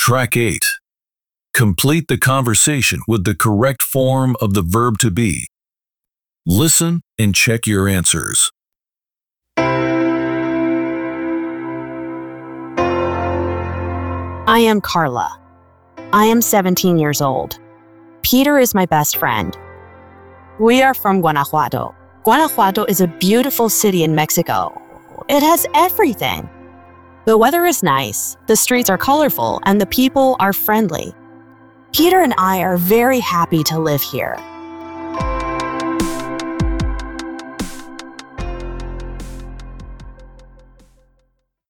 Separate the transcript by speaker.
Speaker 1: Track 8. Complete the conversation with the correct form of the verb to be. Listen and check your answers.
Speaker 2: I am Carla. I am 17 years old. Peter is my best friend. We are from Guanajuato. Guanajuato is a beautiful city in Mexico. It has everything. The weather is nice, the streets are colorful, and the people are friendly. Peter and I are very happy to live here.